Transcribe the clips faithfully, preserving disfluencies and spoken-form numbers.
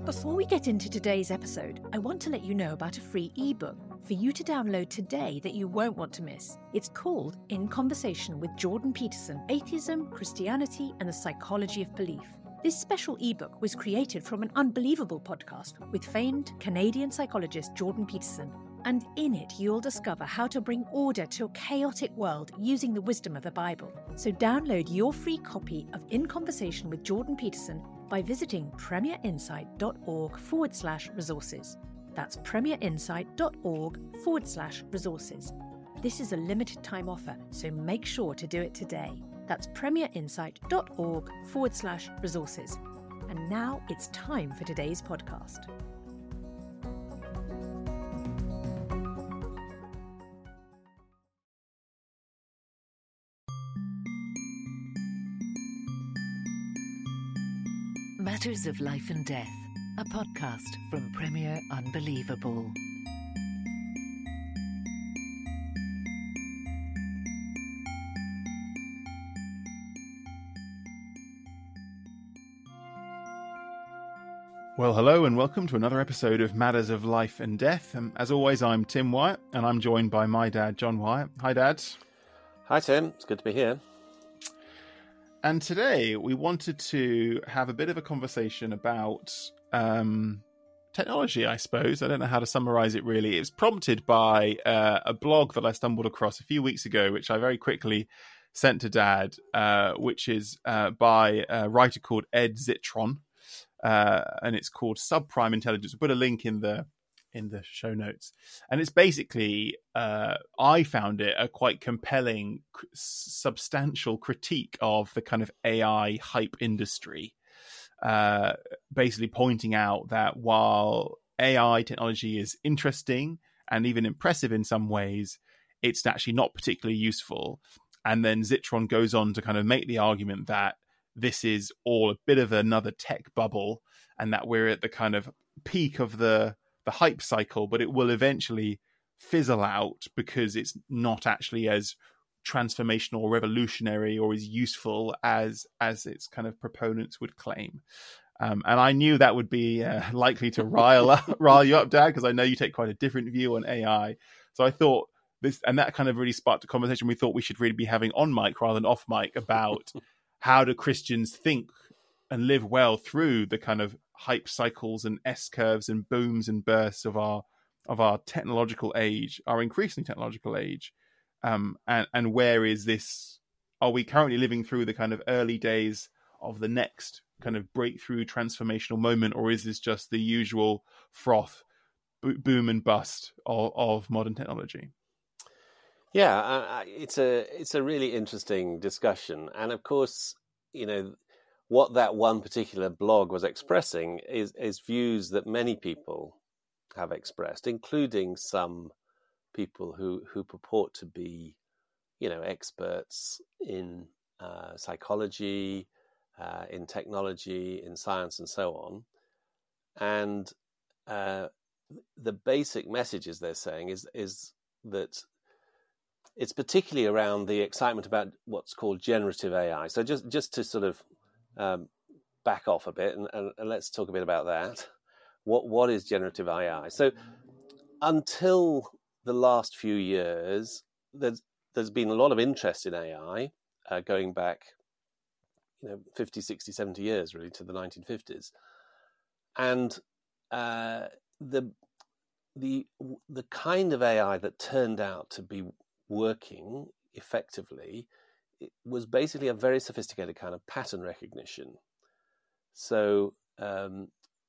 Before we get into today's episode, I want to let you know about a free ebook for you to download today that you won't want to miss. It's called In Conversation with Jordan Peterson, Atheism, Christianity, and the Psychology of Belief. This special ebook was created from an unbelievable podcast with famed Canadian psychologist Jordan Peterson. And in it, you'll discover how to bring order to a chaotic world using the wisdom of the Bible. So download your free copy of In Conversation with Jordan Peterson by visiting premierinsight.org forward slash resources. That's premierinsight.org forward slash resources. This is a limited time offer, so make sure to do it today. That's premierinsight.org forward slash resources. And now it's time for today's podcast. Matters of Life and Death, a podcast from Premier Unbelievable. Well, hello and welcome to another episode of Matters of Life and Death. Um, as always, I'm Tim Wyatt and I'm joined by my dad, John Wyatt. Hi, Dad. Hi, Tim. It's good to be here. And today we wanted to have a bit of a conversation about um, technology, I suppose. I don't know how to summarize it really. It was prompted by uh, a blog that I stumbled across a few weeks ago, which I very quickly sent to Dad, uh, which is uh, by a writer called Ed Zitron. Uh, and it's called Subprime Intelligence. We'll put a link in the in the show notes. And it's basically, uh, I found it a quite compelling, substantial critique of the kind of A I hype industry. Uh, basically pointing out that while A I technology is interesting and even impressive in some ways, it's actually not particularly useful. And then Zitron goes on to kind of make the argument that this is all a bit of another tech bubble and that we're at the kind of peak of the the hype cycle, but it will eventually fizzle out because it's not actually as transformational or revolutionary or as useful as as its kind of proponents would claim. Um, and I knew that would be uh, likely to rile up, rile you up, Dad, because I know you take quite a different view on A I. So I thought this, and that kind of really sparked a conversation we thought we should really be having on mic rather than off mic about how do Christians think and live well through the kind of hype cycles and S-curves and booms and bursts of our of our technological age, our increasingly technological age, um, and and where is this? Are we currently living through the kind of early days of the next kind of breakthrough transformational moment, or is this just the usual froth, bo- boom and bust of, of modern technology? Yeah, uh, it's a it's a really interesting discussion, and of course, you know, what that one particular blog was expressing is is views that many people have expressed, including some people who who purport to be, you know, experts in uh, psychology, uh, in technology, in science, and so on. And uh, the basic messages they're saying is is that it's particularly around the excitement about what's called generative A I. So just, just to sort of um, back off a bit and, and, and let's talk a bit about that. What what is generative A I? So until the last few years, there's there's been a lot of interest in A I, uh, going back, you know, fifty, sixty, seventy years really to the nineteen fifties, and uh, the the the kind of A I that turned out to be working effectively, it was basically a very sophisticated kind of pattern recognition. So um,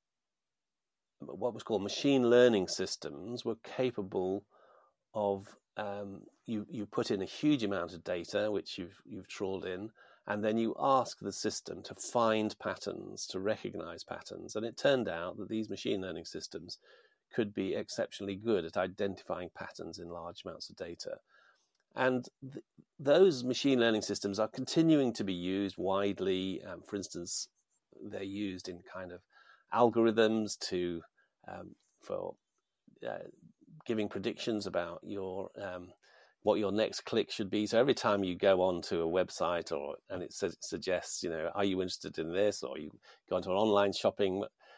what was called machine learning systems were capable of um, you you put in a huge amount of data which you've you've trawled in, and then you ask the system to find patterns, to recognize patterns. And it turned out that these machine learning systems could be exceptionally good at identifying patterns in large amounts of data. And th- those machine learning systems are continuing to be used widely. Um, for instance, they're used in kind of algorithms to um, for uh, giving predictions about your um, what your next click should be. So every time you go onto a website or and it says, suggests, you know, are you interested in this, or you go into an online shopping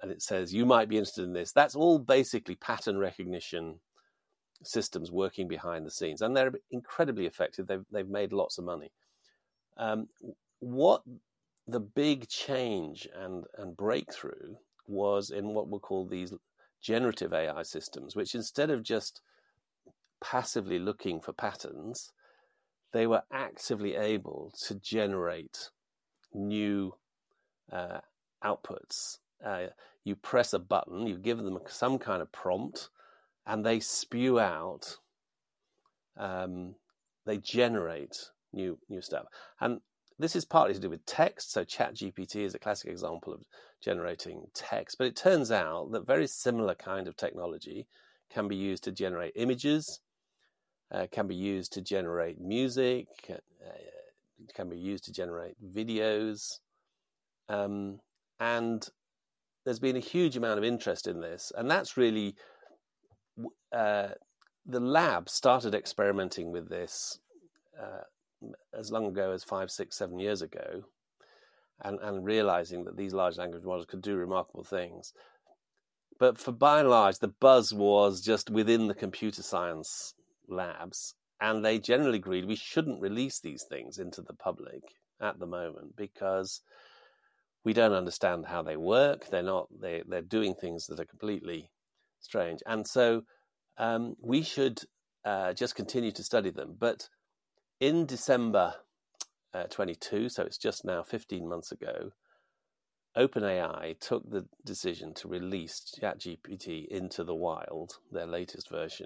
and it says, you might be interested in this. That's all basically pattern recognition systems working behind the scenes. And they're incredibly effective. They've, they've made lots of money. Um, what the big change and, and breakthrough was in what we'll call these generative A I systems, which instead of just passively looking for patterns, they were actively able to generate new uh, outputs. Uh, you press a button, you give them some kind of prompt, and they spew out, um, they generate new new stuff. And this is partly to do with text. So ChatGPT is a classic example of generating text. But it turns out that very similar kind of technology can be used to generate images, uh, can be used to generate music, uh, can be used to generate videos. Um, and there's been a huge amount of interest in this. And that's really, uh, the lab started experimenting with this uh, as long ago as five, six, seven years ago, and, and realizing that these large language models could do remarkable things. But for by and large, the buzz was just within the computer science labs, and they generally agreed we shouldn't release these things into the public at the moment because we don't understand how they work. They're not, they, they're doing things that are completely strange. And so um, we should uh, just continue to study them. But in December uh, twenty-two, so it's just now fifteen months ago, OpenAI took the decision to release ChatGPT into the wild, their latest version.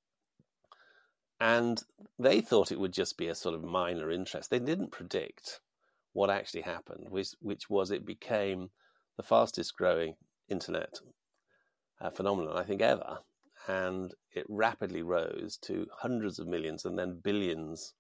And they thought it would just be a sort of minor interest. They didn't predict what actually happened, which, which was it became the fastest growing internet uh, phenomenon, I think, ever. And it rapidly rose to hundreds of millions and then billions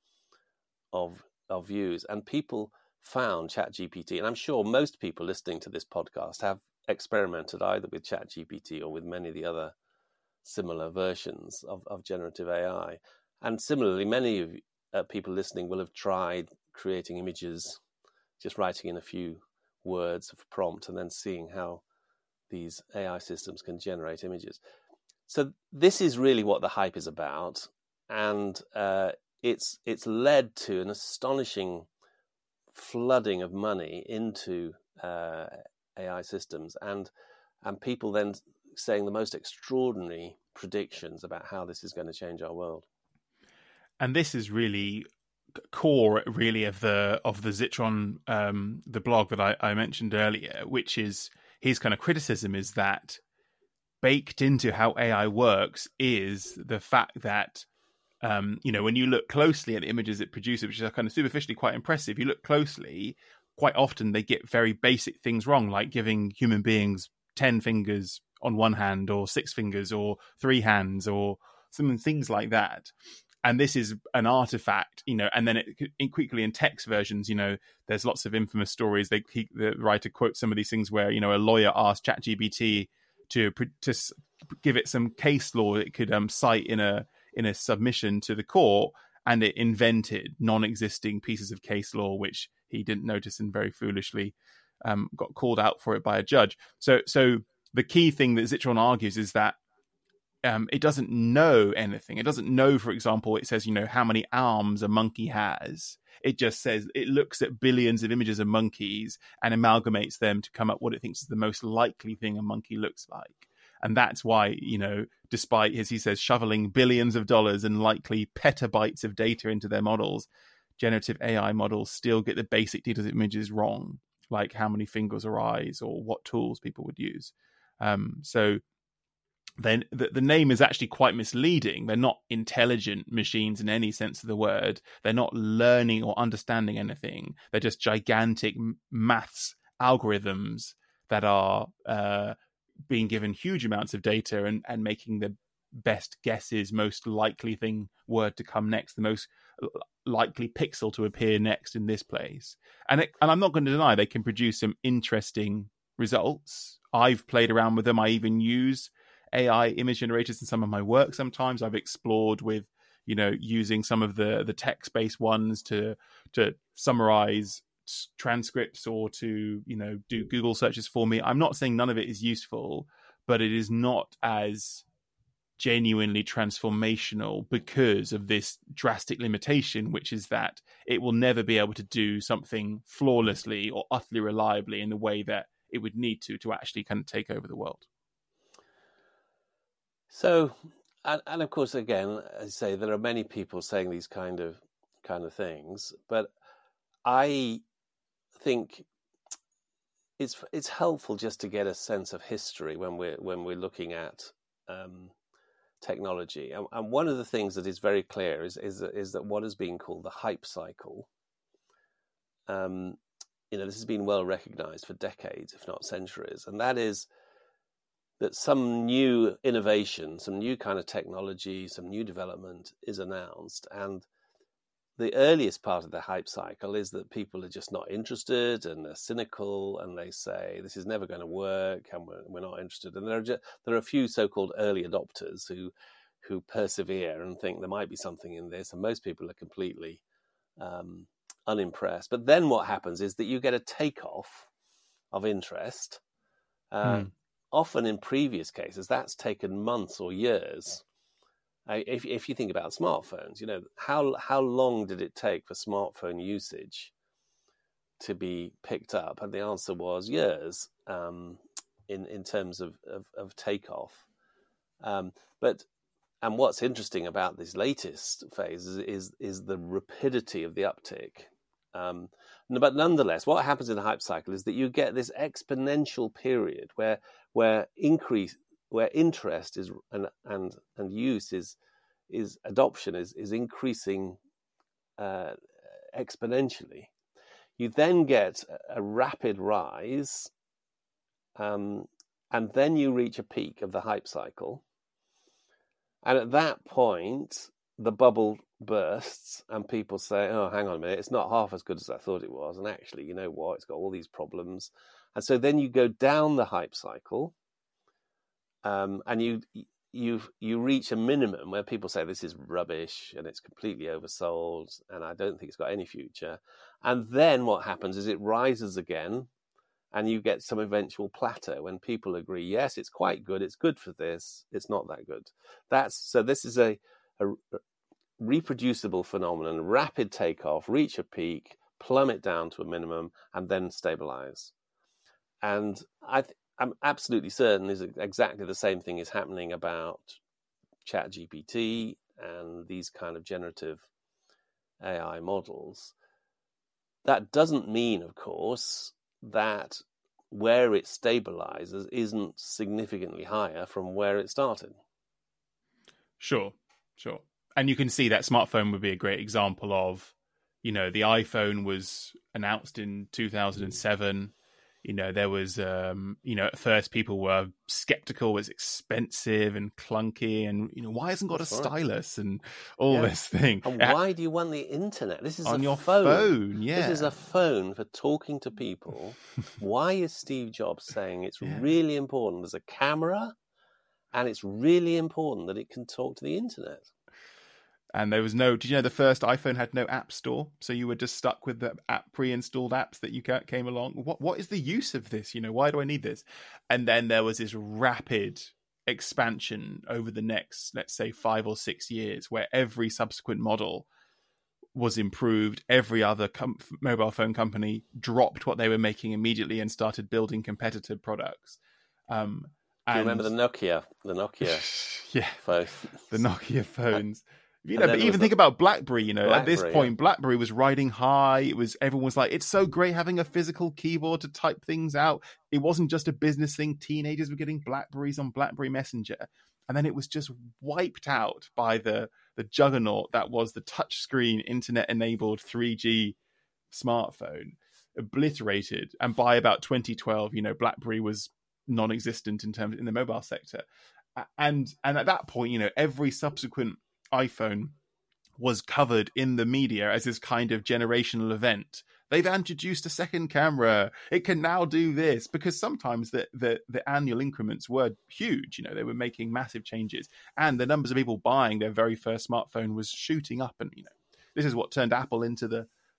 of, of views. And people found ChatGPT, and I'm sure most people listening to this podcast have experimented either with ChatGPT or with many of the other similar versions of, of generative A I. And similarly, many of uh, people listening will have tried creating images, just writing in a few words of prompt and then seeing how these A I systems can generate images. So this is really what the hype is about. And uh, it's it's led to an astonishing flooding of money into uh, A I systems, and and people then saying the most extraordinary predictions about how this is going to change our world. And this is really core, really, of the of the Zitron, um, the blog that I, I mentioned earlier, which is his kind of criticism is that baked into how A I works is the fact that Um, you know, when you look closely at the images it produces, which are kind of superficially quite impressive, you look closely, quite often they get very basic things wrong, like giving human beings ten fingers on one hand or six fingers or three hands or some things like that. And this is an artifact, you know, and then it, it quickly in text versions, you know, there's lots of infamous stories. They he, the writer quotes some of these things where, you know, a lawyer asked ChatGPT to, to give it some case law it could um, cite in a in a submission to the court, and it invented non-existing pieces of case law, which he didn't notice and very foolishly um, got called out for it by a judge. So so the key thing that Zitron argues is that um, it doesn't know anything. It doesn't know, for example, it says, you know, how many arms a monkey has. It just says it looks at billions of images of monkeys and amalgamates them to come up what it thinks is the most likely thing a monkey looks like. And that's why, you know, despite, as he says, shoveling billions of dollars and likely petabytes of data into their models, generative A I models still get the basic details of images wrong, like how many fingers or eyes or what tools people would use. Um, so then the, the name is actually quite misleading. They're not intelligent machines in any sense of the word. They're not learning or understanding anything. They're just gigantic maths algorithms that are uh, being given huge amounts of data and, and making the best guesses, most likely thing word to come next, the most likely pixel to appear next in this place. And it, and I'm not going to deny they can produce some interesting results. I've played around with them. I even use A I image generators in some of my work. Sometimes I've explored with, you know, using some of the the text-based ones to to summarize transcripts or to, you know, do Google searches for me. I'm not saying none of it is useful, but it is not as genuinely transformational because of this drastic limitation, which is that it will never be able to do something flawlessly or utterly reliably in the way that it would need to to actually kind of take over the world. So, and, and of course, again, as I say, there are many people saying these kind of kind of things, but I think it's it's helpful just to get a sense of history when we're when we're looking at um, technology. And, and one of the things that is very clear is is that, is that what has been called the hype cycle. Um, you know, this has been well recognized for decades, if not centuries, and that is that some new innovation, some new kind of technology, some new development is announced, and the earliest part of the hype cycle is that people are just not interested and they're cynical and they say this is never going to work and we're, we're not interested. And there are just, there are a few so-called early adopters who who persevere and think there might be something in this, and most people are completely um, unimpressed. But then what happens is that you get a takeoff of interest. Uh, mm. Often in previous cases, that's taken months or years. If if you think about smartphones, you know, how how long did it take for smartphone usage to be picked up? And the answer was years um, in in terms of of, of takeoff. Um, but and what's interesting about this latest phase is is, is the rapidity of the uptick. Um, but nonetheless, what happens in the hype cycle is that you get this exponential period where where increase. where interest is and and and use is is adoption is is increasing uh, exponentially. You then get a rapid rise, um, and then you reach a peak of the hype cycle. And at that point, the bubble bursts, and people say, "Oh, hang on a minute, it's not half as good as I thought it was." And actually, you know what? It's got all these problems. And so then you go down the hype cycle. Um, and you you you reach a minimum where people say this is rubbish and it's completely oversold and I don't think it's got any future. And then what happens is it rises again, and you get some eventual plateau when people agree, yes, it's quite good, it's good for this, it's not that good. That's so. This is a, a reproducible phenomenon: rapid takeoff, reach a peak, plummet down to a minimum, and then stabilize. And I. Th- I'm absolutely certain is exactly the same thing is happening about ChatGPT and these kind of generative A I models. That doesn't mean, of course, that where it stabilizes isn't significantly higher from where it started. Sure, sure. And you can see that smartphone would be a great example of, you know, the iPhone was announced in two thousand seven. You know, there was, um, you know, at first people were skeptical, it was expensive and clunky, and, you know, why hasn't got That's a stylus right. and all yeah. this thing? And why do you want the internet? This is on a your phone. phone. Yeah. This is a phone for talking to people. Why is Steve Jobs saying it's yeah. really important there's a camera and it's really important that it can talk to the internet? And there was no, did you know the first iPhone had no app store? So you were just stuck with the app, pre-installed apps that you came along. What What is the use of this? You know, why do I need this? And then there was this rapid expansion over the next, let's say, five or six years, where every subsequent model was improved. Every other com- mobile phone company dropped what they were making immediately and started building competitive products. Um, do you and... remember the Nokia? The Nokia yeah, phone. The Nokia phones. You know, but even think about BlackBerry, you know, BlackBerry, at this point, yeah. BlackBerry was riding high. It was, everyone was like, it's so great having a physical keyboard to type things out. It wasn't just a business thing. Teenagers were getting BlackBerries on BlackBerry Messenger. And then it was just wiped out by the, the juggernaut that was the touchscreen, internet-enabled three G smartphone, obliterated. And by about twenty twelve, you know, BlackBerry was non-existent in terms in the mobile sector. And, and at that point, you know, every subsequent iPhone was covered in the media as this kind of generational event. They've introduced a second camera. It can now do this, because sometimes the, the, the annual increments were huge. You know, they were making massive changes, and the numbers of people buying their very first smartphone was shooting up. And, you know, this is what turned Apple into the,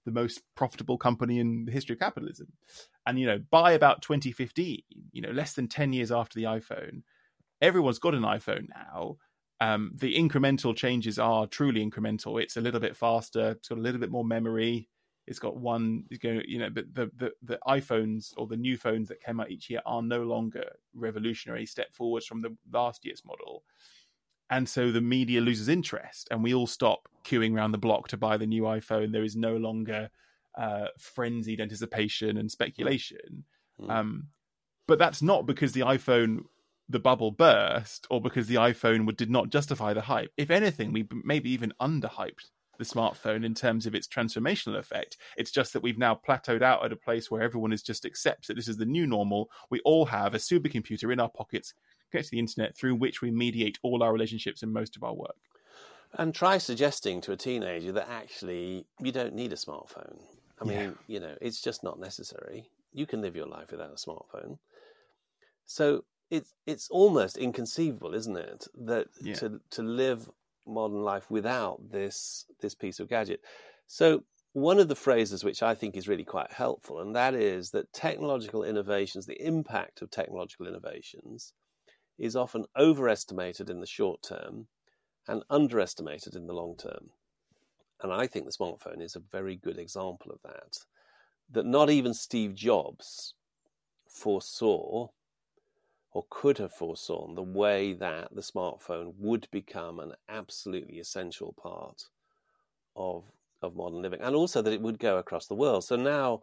the most profitable company in the history of capitalism. And, you know, by about twenty fifteen, you know, less than ten years after the iPhone, everyone's got an iPhone now. Um, the incremental changes are truly incremental. It's a little bit faster. It's got a little bit more memory. It's got one, you know, but the, the, the iPhones or the new phones that came out each year are no longer revolutionary step forwards from the last year's model. And so the media loses interest and we all stop queuing around the block to buy the new iPhone. There is no longer uh, frenzied anticipation and speculation. Mm. Um, but that's not because the iPhone, the bubble burst, or because the iPhone did not justify the hype. If anything, we maybe even underhyped the smartphone in terms of its transformational effect. It's just that we've now plateaued out at a place where everyone is just accepts that this is the new normal. We all have a supercomputer in our pockets, connected to the internet, through which we mediate all our relationships and most of our work. And try suggesting to a teenager that actually you don't need a smartphone. I mean, yeah. you know, it's just not necessary. You can live your life without a smartphone. So it's it's almost inconceivable, isn't it, that yeah. to to live modern life without this this piece of gadget. So one of the phrases which I think is really quite helpful, and that is that technological innovations, the impact of technological innovations, is often overestimated in the short term and underestimated in the long term. And I think the smartphone is a very good example of that, that not even Steve Jobs foresaw or could have foresawn the way that the smartphone would become an absolutely essential part of of modern living, and also that it would go across the world. So now,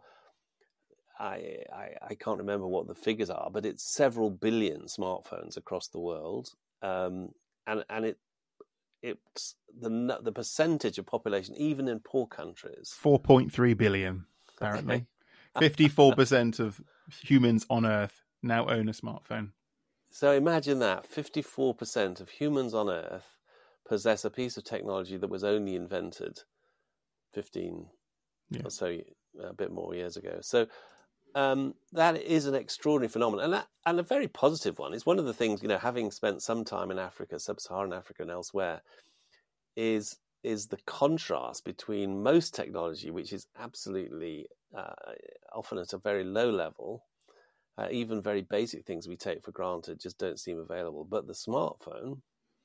I, I I can't remember what the figures are, but it's several billion smartphones across the world, um, and and it it's the the percentage of population, even in poor countries, four point three billion apparently. Fifty-four percent of humans on Earth now own a smartphone. So imagine that, fifty-four percent of humans on Earth possess a piece of technology that was only invented fifteen yeah. or so, a bit more years ago. So um, that is an extraordinary phenomenon, and, that, and a very positive one. It's one of the things, you know, having spent some time in Africa, sub-Saharan Africa and elsewhere, is, is the contrast between most technology, which is absolutely uh, often at a very low level. Uh, even very basic things we take for granted just don't seem available. But the smartphone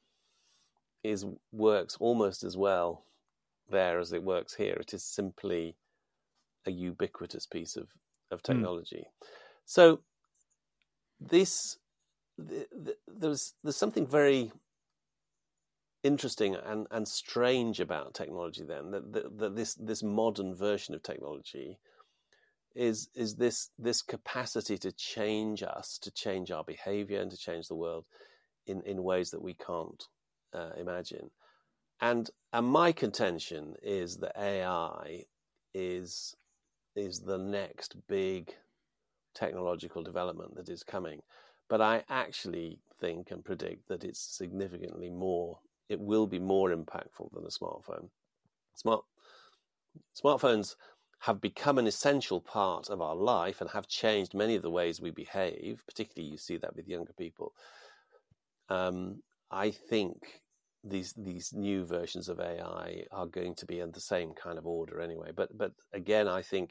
is works almost as well there as it works here. It is simply a ubiquitous piece of, of technology. Mm. So this the, the, there's there's something very interesting and, and strange about technology then, that, that, that this this modern version of technology is is this this capacity to change us, to change our behavior and to change the world in, in ways that we can't uh, imagine. And and my contention is that A I is is the next big technological development that is coming. But I actually think and predict that it's significantly more, it will be more impactful than a smartphone. Smart smartphones have become an essential part of our life and have changed many of the ways we behave. Particularly, you see that with younger people. Um, I think these these new versions of A I are going to be in the same kind of order anyway. But but again, I think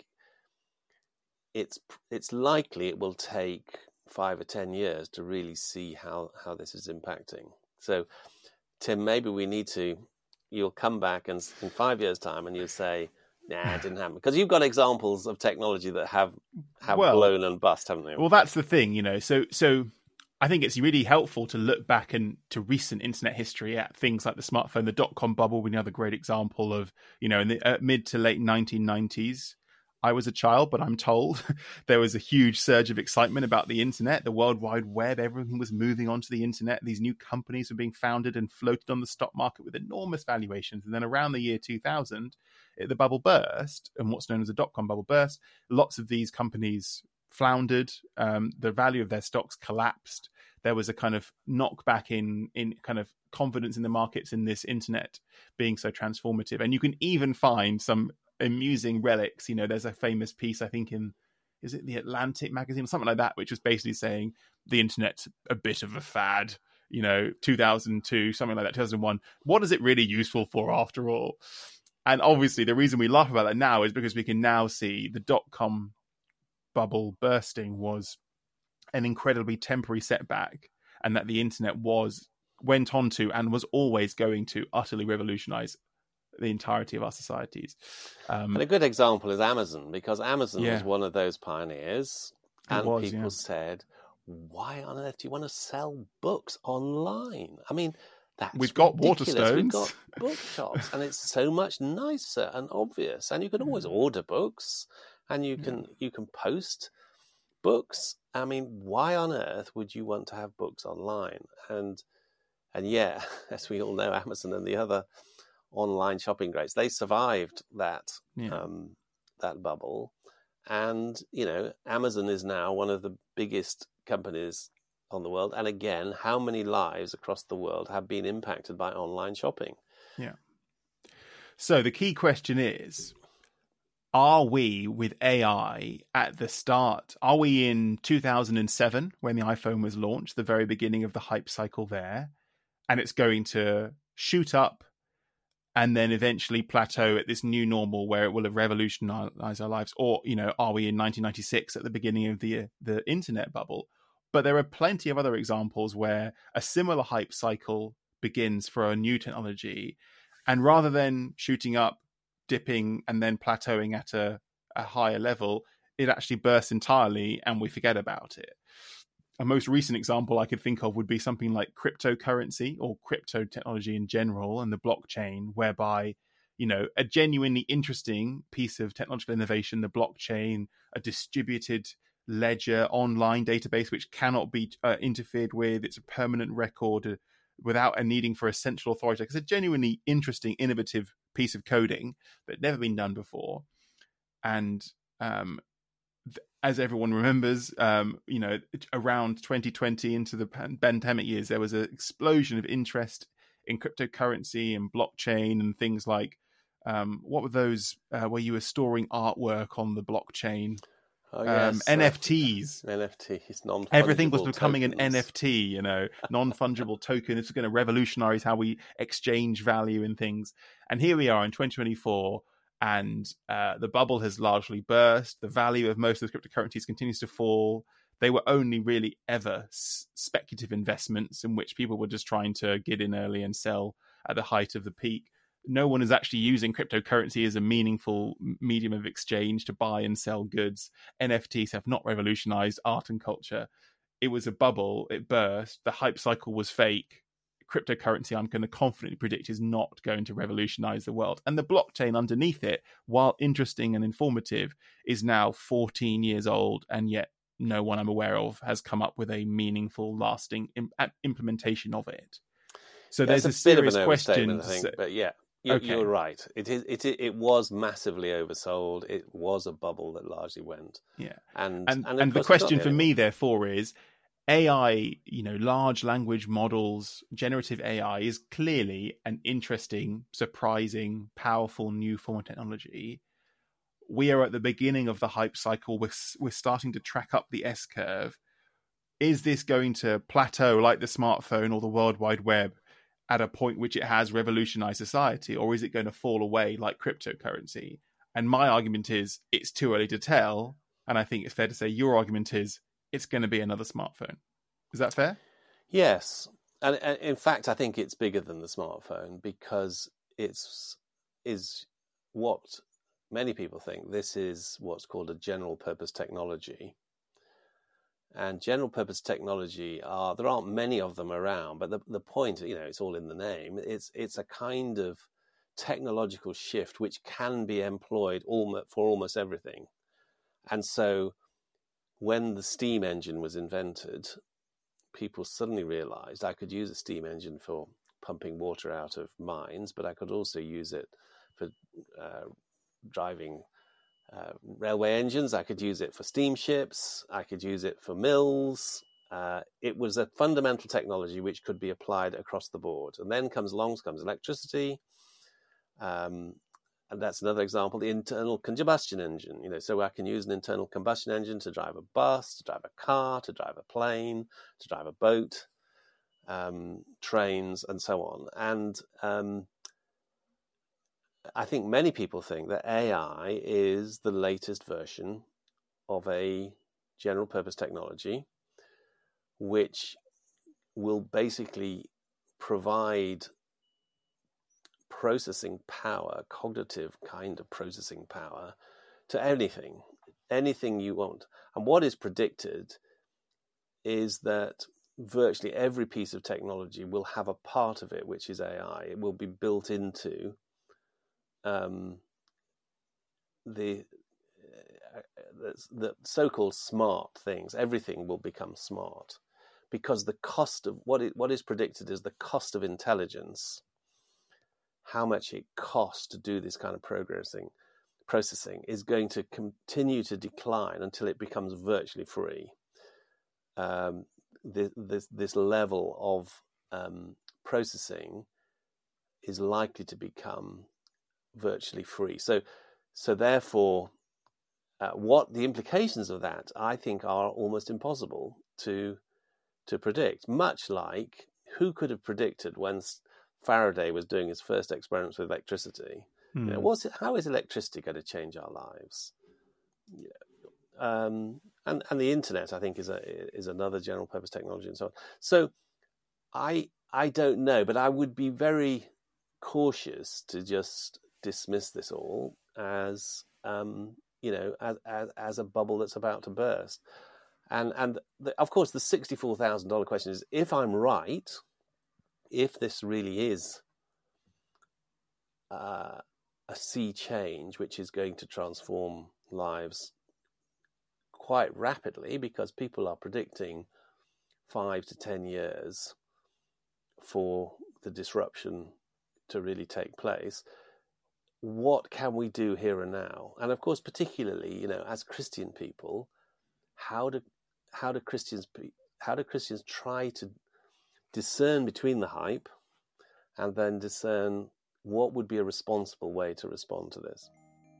it's it's likely it will take five or ten years to really see how, how this is impacting. So, Tim, maybe we need to. You'll come back and in five years' time, and you'll say, "Nah, it didn't happen," because you've got examples of technology that have have well, blown and bust, haven't you? Well, that's the thing, you know. So so. I think it's really helpful to look back and to recent internet history at things like the smartphone, the dot-com bubble being another great example of, you know, in the uh, mid to late nineteen nineties. I was a child, but I'm told there was a huge surge of excitement about the internet, the World Wide Web. Everything was moving onto the internet. These new companies were being founded and floated on the stock market with enormous valuations. And then around the year two thousand, it, the bubble burst, and what's known as the dot-com bubble burst. Lots of these companies floundered. Um, the value of their stocks collapsed. There was a kind of knockback in in kind of confidence in the markets in this internet being so transformative. And you can even find some amusing relics. You know, there's a famous piece, I think in, is it the Atlantic magazine or something like that, which was basically saying the internet's a bit of a fad, you know, two thousand two, something like that, two thousand one. What is it really useful for after all? And obviously, the reason we laugh about that now is because we can now see the dot-com bubble bursting was an incredibly temporary setback, and that the internet was went on to and was always going to utterly revolutionize the entirety of our societies. Um, and a good example is Amazon, because Amazon yeah. was one of those pioneers, It and was, people yeah. said, why on earth do you want to sell books online? I mean, that's We've got ridiculous. We've Waterstones. got bookshops, and it's so much nicer and obvious, and you can always order books, and you can Yeah. you can post books. I mean, why on earth would you want to have books online? And and yeah, as we all know, Amazon and the other online shopping greats, they survived that Yeah. um, that bubble, and you know, Amazon is now one of the biggest companies on the world. And again, how many lives across the world have been impacted by online shopping? Yeah. So the key question is, are we with A I at the start? Are we in two thousand seven when the iPhone was launched, the very beginning of the hype cycle there, and it's going to shoot up and then eventually plateau at this new normal where it will have revolutionized our lives? Or, you know, are we in nineteen ninety-six at the beginning of the the internet bubble? But there are plenty of other examples where a similar hype cycle begins for a new technology, and rather than shooting up, dipping, and then plateauing at a, a higher level, it actually bursts entirely and we forget about it. A most recent example I could think of would be something like cryptocurrency or crypto technology in general and the blockchain, whereby, you know, a genuinely interesting piece of technological innovation, the blockchain, a distributed ledger online database which cannot be uh, interfered with. It's a permanent record uh, without a needing for a central authority. It's a genuinely interesting, innovative piece of coding that had never been done before. And um, th- as everyone remembers, um, you know, around twenty twenty into the pandemic years, there was an explosion of interest in cryptocurrency and blockchain and things like, um, what were those uh, where you were storing artwork on the blockchain? Oh, yes. Um, N F Ts. Uh, N F Ts, non-fungible Everything was becoming tokens. an N F T, you know, non-fungible token. This was going to revolutionize how we exchange value in things. And here we are in twenty twenty-four, and uh, the bubble has largely burst. The value of most of the cryptocurrencies continues to fall. They were only really ever s- speculative investments in which people were just trying to get in early and sell at the height of the peak. No one is actually using cryptocurrency as a meaningful medium of exchange to buy and sell goods. N F Ts have not revolutionized art and culture. It was a bubble. It burst. The hype cycle was fake. Cryptocurrency, I'm going to confidently predict, is not going to revolutionize the world. And the blockchain underneath it, while interesting and informative, is now fourteen years old, and yet no one I'm aware of has come up with a meaningful, lasting im- implementation of it. So That's there's a, a bit of serious an question. overstatement, I think, but yeah. You, Okay. You're right. It is. It, it was massively oversold. It was a bubble that largely went. Yeah, And and and, and, of the course it's not question the for only me, one. therefore, is A I. You know, large language models, generative A I is clearly an interesting, surprising, powerful new form of technology. We are at the beginning of the hype cycle. We're we're starting to track up the S curve. Is this going to plateau like the smartphone or the World Wide Web at a point which it has revolutionized society, or is it going to fall away like cryptocurrency? And my argument is it's too early to tell. And I think it's fair to say your argument is it's going to be another smartphone. Is that fair? Yes, and, and in fact, I think it's bigger than the smartphone, because it's is what many people think. This is what's called a general purpose technology. And general purpose technology are, there aren't many of them around, but the the point, you know, it's all in the name. It's it's a kind of technological shift which can be employed almost for almost everything. And so when the steam engine was invented, people suddenly realized I could use a steam engine for pumping water out of mines, but I could also use it for uh, driving Uh, railway engines. I could use it for steamships. I could use it for mills. Uh, it was a fundamental technology which could be applied across the board. And then comes along comes electricity, um, and that's another example. The internal combustion engine. You know, so I can use an internal combustion engine to drive a bus, to drive a car, to drive a plane, to drive a boat, um, trains, and so on. And um, I think many people think that A I is the latest version of a general purpose technology, which will basically provide processing power, cognitive kind of processing power, to anything, anything you want. And what is predicted is that virtually every piece of technology will have a part of it, which is A I. It will be built into um, the, uh, the the so-called smart things. Everything will become smart, because the cost of what it, what is predicted is the cost of intelligence, how much it costs to do this kind of progressing processing, is going to continue to decline until it becomes virtually free. Um, this, this this level of um, processing is likely to become virtually free. So, so therefore, uh, what the implications of that, I think, are almost impossible to to predict. Much like, who could have predicted when Faraday was doing his first experiments with electricity? Hmm. You know, what's it, how is electricity going to change our lives? You know, um, and and the internet, I think, is a is another general purpose technology, and so on. So, I I don't know, but I would be very cautious to just dismiss this all as um, you know as, as as a bubble that's about to burst. And and the, of course, the sixty-four thousand dollars question is, if I'm right, if this really is uh, a sea change which is going to transform lives quite rapidly, because people are predicting five to ten years for the disruption to really take place, what can we do here and now? And of course, particularly, you know, as Christian people, how do how do Christians how do Christians try to discern between the hype and then discern what would be a responsible way to respond to this?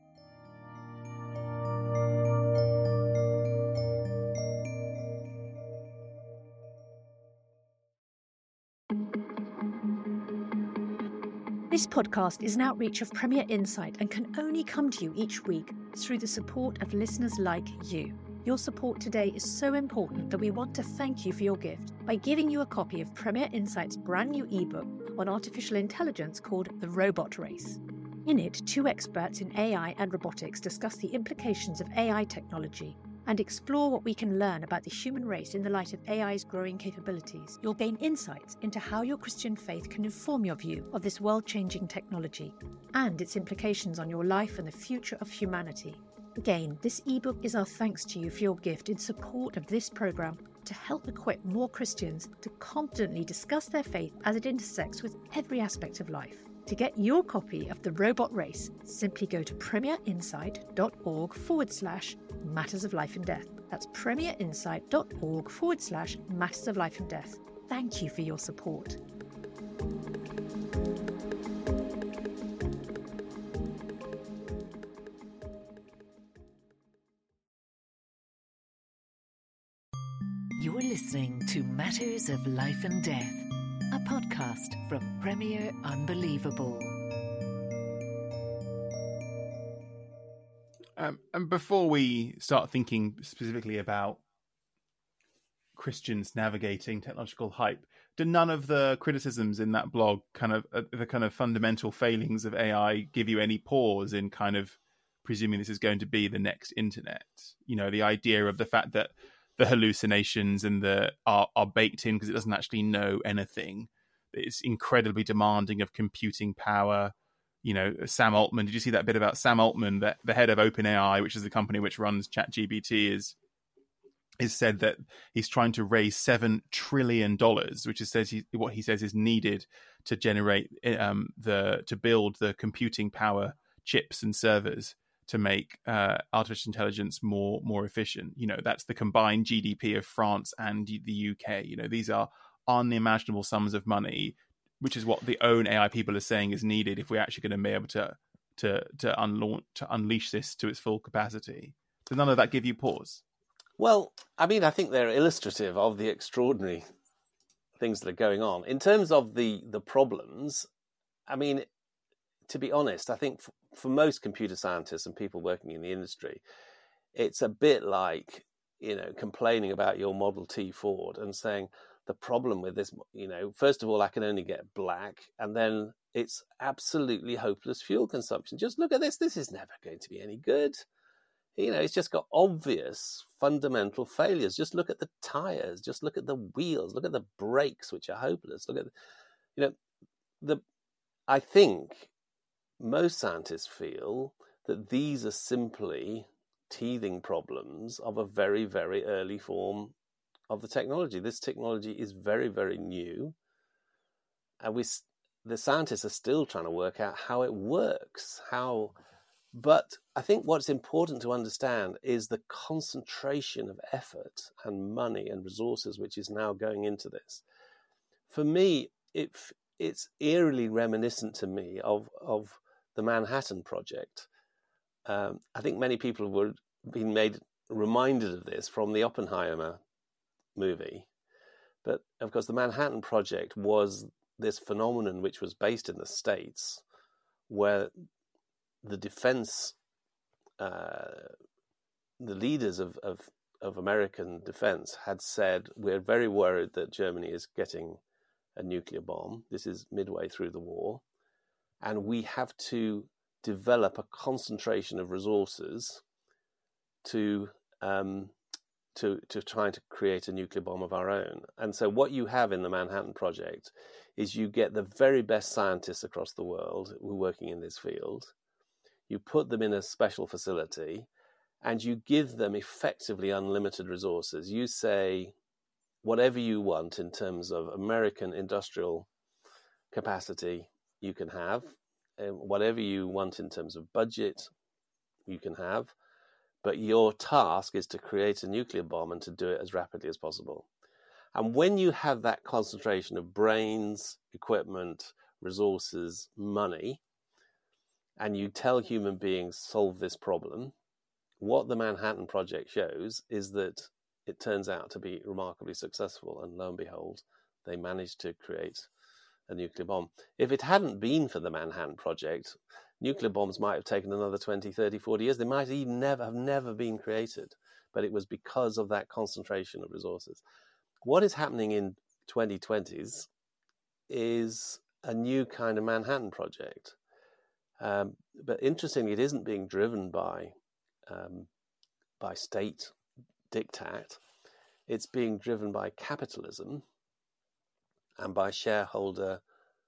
This podcast is an outreach of Premier Insight and can only come to you each week through the support of listeners like you. Your support today is so important that we want to thank you for your gift by giving you a copy of Premier Insight's brand new ebook on artificial intelligence called The Robot Race. In it, two experts in A I and robotics discuss the implications of A I technology and explore what we can learn about the human race in the light of A I's growing capabilities. You'll gain insights into how your Christian faith can inform your view of this world-changing technology and its implications on your life and the future of humanity. Again, this ebook is our thanks to you for your gift in support of this program to help equip more Christians to confidently discuss their faith as it intersects with every aspect of life. To get your copy of The Robot Race, simply go to premierinsight.org forward slash matters of life and death. That's premierinsight.org forward slash matters of life and death. Thank you for your support. You're listening to Matters of Life and Death, a podcast from Premier Unbelievable. Um, and before we start thinking specifically about Christians navigating technological hype, do none of the criticisms in that blog, kind of uh, the kind of fundamental failings of A I, give you any pause in kind of presuming this is going to be the next internet? You know, the idea of the fact that the hallucinations and the are, are baked in because it doesn't actually know anything. It's incredibly demanding of computing power. You know, Sam Altman, did you see that bit about Sam Altman, the, the head of OpenAI, which is the company which runs ChatGPT, is is said that he's trying to raise seven trillion dollars, which is says he, what he says is needed to generate um, the to build the computing power chips and servers to make uh, artificial intelligence more more efficient. You know, that's the combined G D P of France and the U K. You know, these are unimaginable sums of money, which is what the own A I people are saying is needed if we're actually going to be able to to to unlaunch to unleash this to its full capacity. Does none of that give you pause? Well, I mean, I think they're illustrative of the extraordinary things that are going on in terms of the the problems. I mean, to be honest, I think for, for most computer scientists and people working in the industry, it's a bit like, you know, complaining about your Model T Ford and saying the problem with this, you know, first of all, I can only get black, and then it's absolutely hopeless fuel consumption. Just look at this. This is never going to be any good. You know, it's just got obvious fundamental failures. Just look at the tires. Just look at the wheels. Look at the brakes, which are hopeless. Look at, the, you know, the. I think most scientists feel that these are simply teething problems of a very, very early form of the technology. This technology is very, very new, and we, the scientists are still trying to work out how it works. How, but I think what's important to understand is the concentration of effort and money and resources which is now going into this. For me, it it's eerily reminiscent to me of of the Manhattan Project. Um, I think many people were being made reminded of this from the Oppenheimer movie. But of course, the Manhattan Project was this phenomenon which was based in the States, where the defense, uh, the leaders of, of, of American defense had said, we're very worried that Germany is getting a nuclear bomb. This is midway through the war. And we have to develop a concentration of resources to um, to to try to create a nuclear bomb of our own. And so what you have in the Manhattan Project is you get the very best scientists across the world who are working in this field. You put them in a special facility and you give them effectively unlimited resources. You say, whatever you want in terms of American industrial capacity, you can have. And whatever you want in terms of budget, you can have. But your task is to create a nuclear bomb and to do it as rapidly as possible. And when you have that concentration of brains, equipment, resources, money, and you tell human beings, solve this problem, what the Manhattan Project shows is that it turns out to be remarkably successful. And lo and behold, they managed to create a nuclear bomb. If it hadn't been for the Manhattan Project, nuclear bombs might have taken another twenty, thirty, forty years. They might even never have never been created. But it was because of that concentration of resources. What is happening in twenty twenties is a new kind of Manhattan Project. Um, but interestingly, it isn't being driven by um, by state diktat. It's being driven by capitalism and by shareholder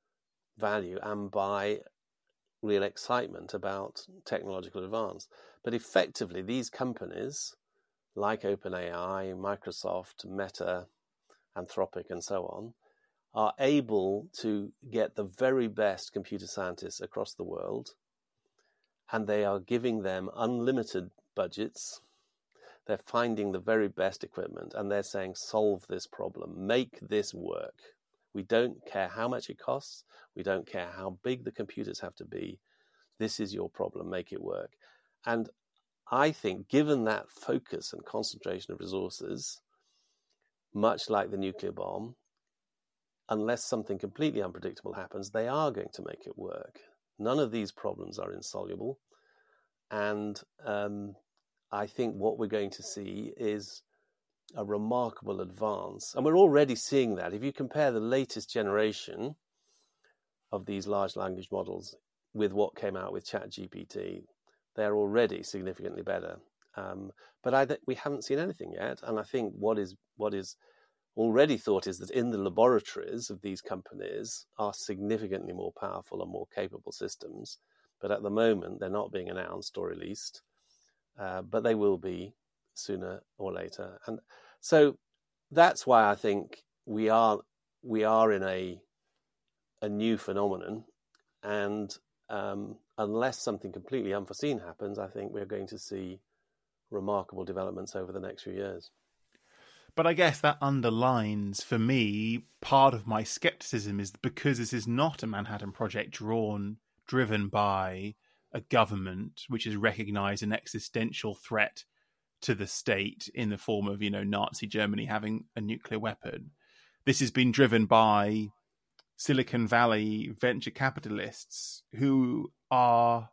value and by real excitement about technological advance. But effectively, these companies like OpenAI, Microsoft, Meta, Anthropic, and so on, are able to get the very best computer scientists across the world, and they are giving them unlimited budgets. They're finding the very best equipment, and they're saying, solve this problem, make this work. We don't care how much it costs. We don't care how big the computers have to be. This is your problem, make it work. And I think given that focus and concentration of resources, much like the nuclear bomb, unless something completely unpredictable happens, they are going to make it work. None of these problems are insoluble. And um, I think what we're going to see is a remarkable advance. And we're already seeing that. If you compare the latest generation of these large language models with what came out with ChatGPT, they're already significantly better. Um, but I th- we haven't seen anything yet. And I think what is what is already thought is that in the laboratories of these companies are significantly more powerful and more capable systems. But at the moment, they're not being announced or released. Uh, but they will be sooner or later. And so that's why I think we are we are in a a new phenomenon. And um, unless something completely unforeseen happens, I think we're going to see remarkable developments over the next few years. But I guess that underlines, for me, part of my skepticism is because this is not a Manhattan Project drawn, driven by a government which has recognised an existential threat to the state in the form of, you know, Nazi Germany having a nuclear weapon. This has been driven by Silicon Valley venture capitalists who are,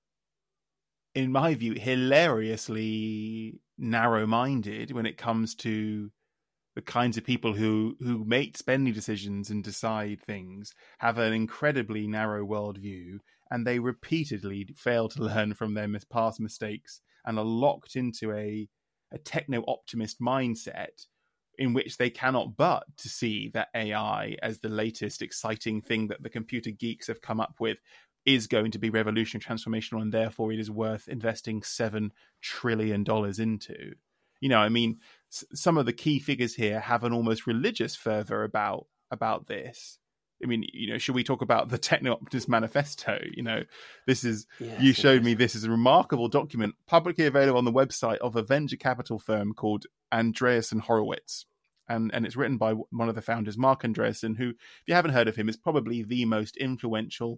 in my view, hilariously narrow-minded when it comes to the kinds of people who, who make spending decisions and decide things, have an incredibly narrow worldview, and they repeatedly fail to learn from their past mistakes and are locked into a, a techno-optimist mindset in which they cannot but to see that A I as the latest exciting thing that the computer geeks have come up with is going to be revolutionary, transformational, and therefore it is worth investing seven trillion dollars into. You know, I mean, s- some of the key figures here have an almost religious fervor about about this. I mean, you know, should we talk about the Techno-Optimist Manifesto? You know, this is, Yes, you showed yes. me this is a remarkable document publicly available on the website of a venture capital firm called Andreessen Horowitz. And, and it's written by one of the founders, Mark Andreessen, who, if you haven't heard of him, is probably the most influential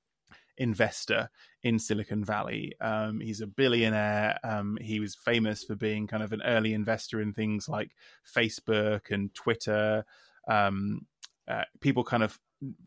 investor in Silicon Valley. Um, he's a billionaire. Um, he was famous for being kind of an early investor in things like Facebook and Twitter. Um, uh, people kind of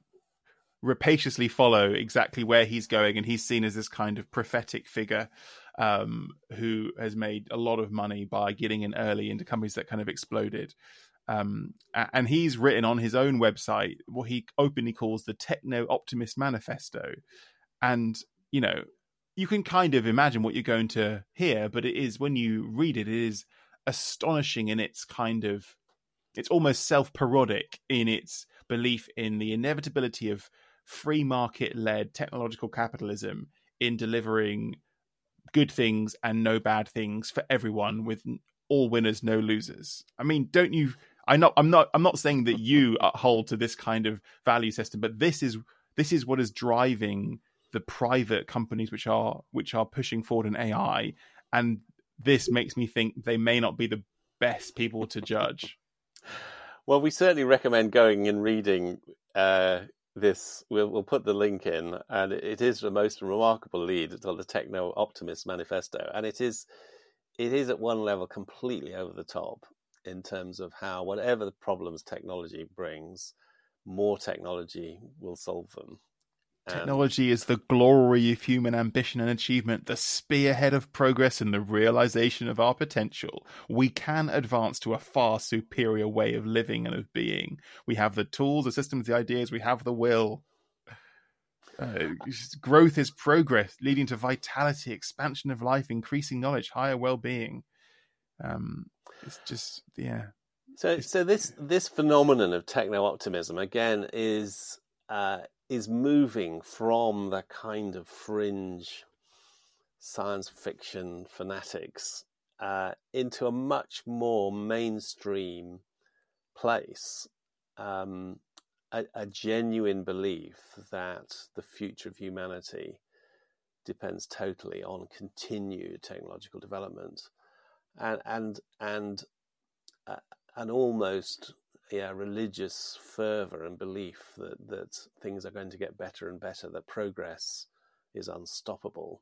rapaciously follow exactly where he's going, and he's seen as this kind of prophetic figure um, who has made a lot of money by getting in early into companies that kind of exploded. Um, and he's written on his own website what he openly calls the Techno-Optimist Manifesto. And, you know, you can kind of imagine what you're going to hear, but it is, when you read it, it is astonishing in its kind of, it's almost self-parodic in its belief in the inevitability of free market-led technological capitalism in delivering good things and no bad things for everyone, with all winners, no losers. I mean, don't you? I'm not. I'm not. I'm not saying that you hold to this kind of value system, but this is this is what is driving the private companies which are which are pushing forward in A I, and this makes me think they may not be the best people to judge. Well, we certainly recommend going and reading uh, this. We'll, we'll put the link in, and it is the most remarkable lead. It's called the Techno-Optimist Manifesto, and it is it is at one level completely over the top in terms of how, whatever the problems technology brings, more technology will solve them. Technology is the glory of human ambition and achievement, the spearhead of progress and the realization of our potential. We can advance to a far superior way of living and of being. We have the tools, the systems, the ideas, we have the will. Uh, growth is progress, leading to vitality, expansion of life, increasing knowledge, higher well-being. Um, it's just, yeah. So, it's, so this this phenomenon of techno-optimism, again, is... Uh, is moving from the kind of fringe science fiction fanatics uh, into a much more mainstream place, um, a, a genuine belief that the future of humanity depends totally on continued technological development, and and and uh, an almost yeah, religious fervor and belief that, that things are going to get better and better, that progress is unstoppable.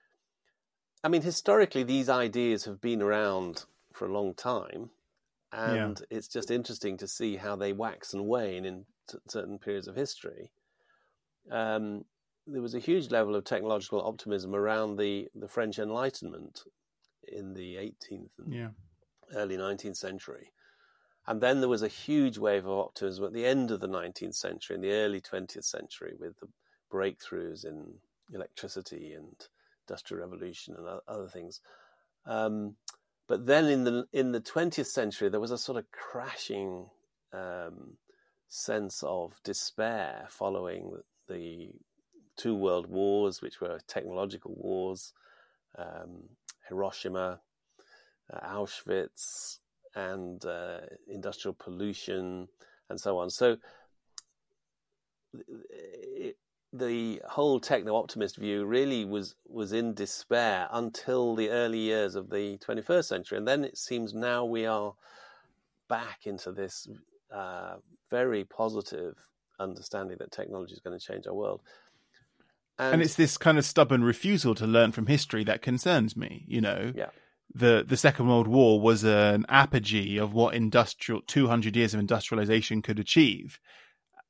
I mean, historically, these ideas have been around for a long time, and yeah. It's just interesting to see how they wax and wane in t- certain periods of history. Um, there was a huge level of technological optimism around the, the French Enlightenment in the eighteenth and yeah. early nineteenth century. And then there was a huge wave of optimism at the end of the nineteenth century, in the early twentieth century, with the breakthroughs in electricity and industrial revolution and other things. Um, but then in the in the twentieth century, there was a sort of crashing um, sense of despair following the two world wars, which were technological wars, um, Hiroshima, uh, Auschwitz, and uh, industrial pollution, and so on. So it, the whole techno-optimist view really was was in despair until the early years of the twenty-first century. And then it seems now we are back into this uh, very positive understanding that technology is going to change our world. And, and it's this kind of stubborn refusal to learn from history that concerns me, you know? Yeah. The the Second World War was an apogee of what industrial two hundred years of industrialization could achieve.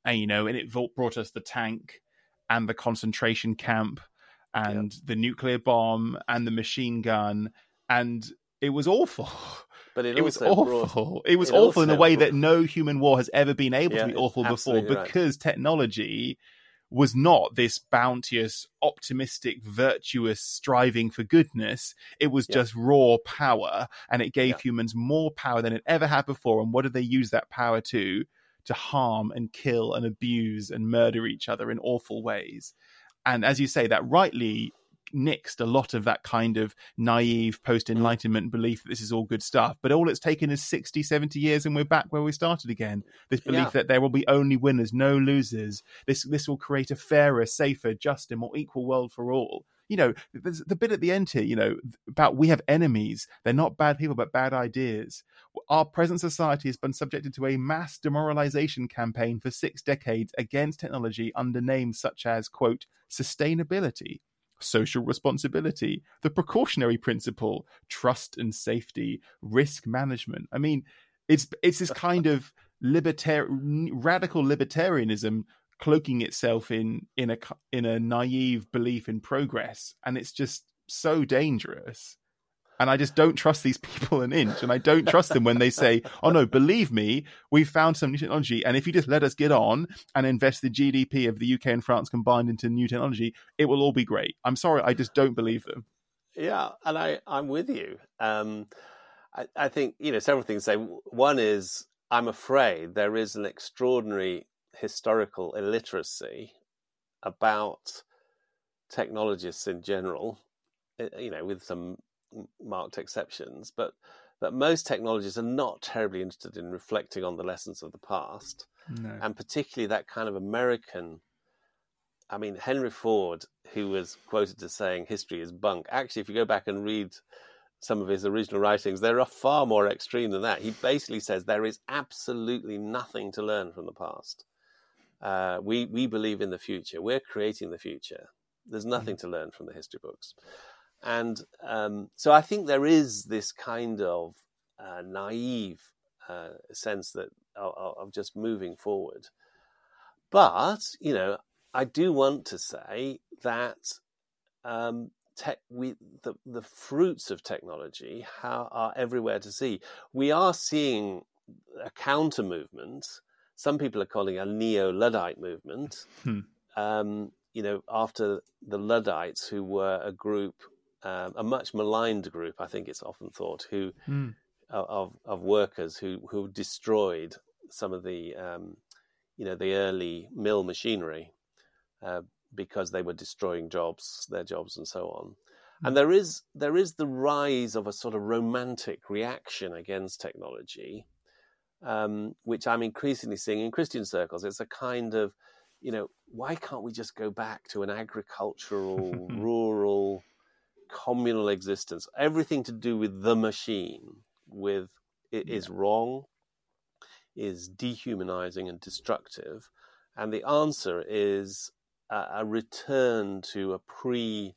and you know, and it brought us the tank and the concentration camp and yep. the nuclear bomb and the machine gun, and it was awful. But it, it was also awful. Brought, it was it awful in a way brought, that no human war has ever been able yeah, to be awful before, because right. technology was not this bounteous, optimistic, virtuous striving for goodness. It was yeah. just raw power, and it gave yeah. humans more power than it ever had before. And what did they use that power to? To harm and kill and abuse and murder each other in awful ways. And as you say, that rightly nixed a lot of that kind of naive post-Enlightenment belief that this is all good stuff. But all it's taken is sixty, seventy years and we're back where we started again. This belief yeah. that there will be only winners, no losers. This this will create a fairer, safer, juster, more equal world for all. You know, there's the bit at the end here, you know, about we have enemies. They're not bad people, but bad ideas. Our present society has been subjected to a mass demoralization campaign for six decades against technology under names such as, quote, sustainability, social responsibility, the precautionary principle, trust and safety, risk management. I mean, it's it's this kind of libertar- radical libertarianism cloaking itself in in a in a naive belief in progress, and it's just so dangerous. And I just don't trust these people an inch, and I don't trust them when they say, "Oh no, believe me, we've found some new technology, and if you just let us get on and invest the G D P of the U K and France combined into new technology, it will all be great." I'm sorry, I just don't believe them. Yeah, and I I'm with you. Um, I, I think you know several things to say. One is I'm afraid there is an extraordinary historical illiteracy about technologists in general, you know, with some marked exceptions, but that most technologists are not terribly interested in reflecting on the lessons of the past. No. And particularly that kind of American, I mean, Henry Ford, who was quoted as saying history is bunk. Actually, if you go back and read some of his original writings, they are far more extreme than that. He basically says there is absolutely nothing to learn from the past. Uh, we we believe in the future. We're creating the future. There's nothing to learn from the history books. And um, so I think there is this kind of uh, naive uh, sense that of, of just moving forward. But, you know, I do want to say that um, tech, we, the, the fruits of technology how, are everywhere to see. We are seeing a counter movement. Some people are calling it a neo-Luddite movement. Hmm. Um, you know, after the Luddites, who were a group, um, a much maligned group, I think it's often thought, who Hmm. of of workers who who destroyed some of the, um, you know, the early mill machinery uh, because they were destroying jobs, their jobs, and so on. Hmm. And there is there is the rise of a sort of romantic reaction against technology. Um, which I'm increasingly seeing in Christian circles. It's a kind of, you know, why can't we just go back to an agricultural, rural, communal existence? Everything to do with the machine, with it yeah. is wrong, is dehumanizing and destructive. And the answer is a, a return to a pre,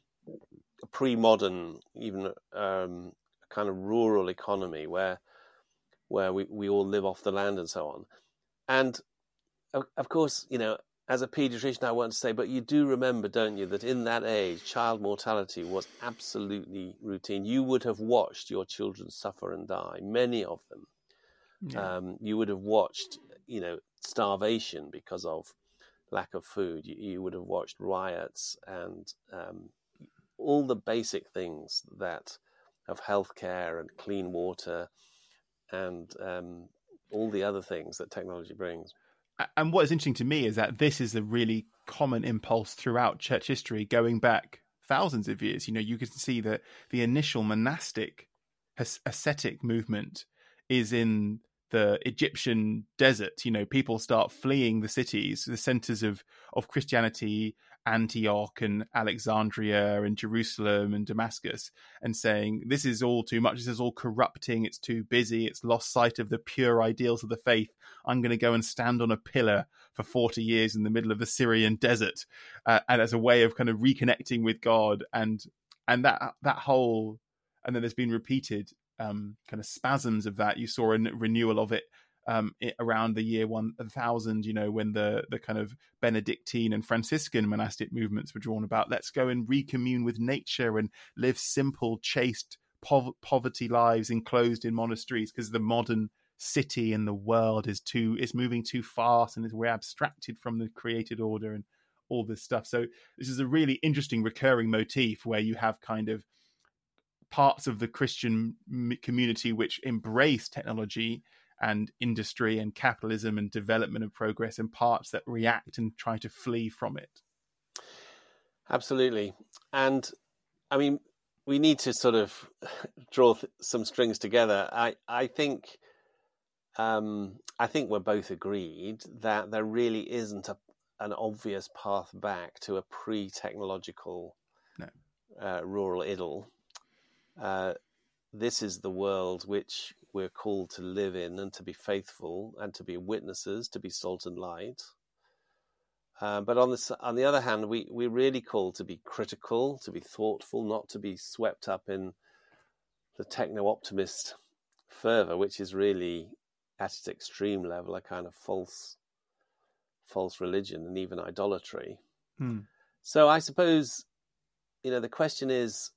a pre-modern, even um, kind of rural economy where where we, we all live off the land and so on. And of, of course, you know, as a pediatrician, I want to say, but you do remember, don't you, that in that age, child mortality was absolutely routine. You would have watched your children suffer and die, many of them. Yeah. Um, you would have watched, you know, starvation because of lack of food. You, you would have watched riots and um, all the basic things that of healthcare and clean water and um, all the other things that technology brings. And what is interesting to me is that this is a really common impulse throughout church history, going back thousands of years. You know, you can see that the initial monastic ascetic movement is in the Egyptian desert. You know, people start fleeing the cities, the centers of, of Christianity, Antioch and Alexandria and Jerusalem and Damascus, and saying, this is all too much. This is all corrupting. It's too busy. It's lost sight of the pure ideals of the faith. I'm going to go and stand on a pillar for forty years in the middle of the Syrian desert, uh, and as a way of kind of reconnecting with God. And, and that, that whole, and then there's been repeated um, kind of spasms of that. You saw a renewal of it um, it, around the year one thousand, you know, when the the kind of Benedictine and Franciscan monastic movements were drawn about. Let's go and recommune with nature and live simple, chaste, pov- poverty lives enclosed in monasteries, because the modern city and the world is too is moving too fast, and we're abstracted from the created order and all this stuff. So this is a really interesting recurring motif where you have kind of parts of the Christian community which embrace technology and industry and capitalism and development and progress, and parts that react and try to flee from it. Absolutely. And I mean, we need to sort of draw th- some strings together. I, I think um, I think we're both agreed that there really isn't a, an obvious path back to a pre-technological no. uh, rural idyll. Uh, this is the world which we're called to live in and to be faithful and to be witnesses, to be salt and light. Uh, but on the, on the other hand, we, we're really called to be critical, to be thoughtful, not to be swept up in the techno-optimist fervor, which is really, at its extreme level, a kind of false false religion and even idolatry. Hmm. So I suppose, you know, the question is,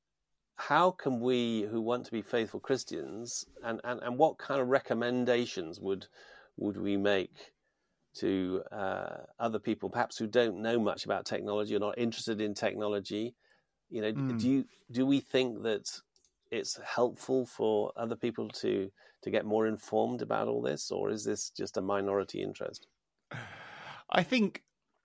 how can we who want to be faithful Christians, and, and, and what kind of recommendations would would we make to uh, other people, perhaps who don't know much about technology or not interested in technology? You know, Mm. do you do we think that it's helpful for other people to to get more informed about all this, or is this just a minority interest? I think,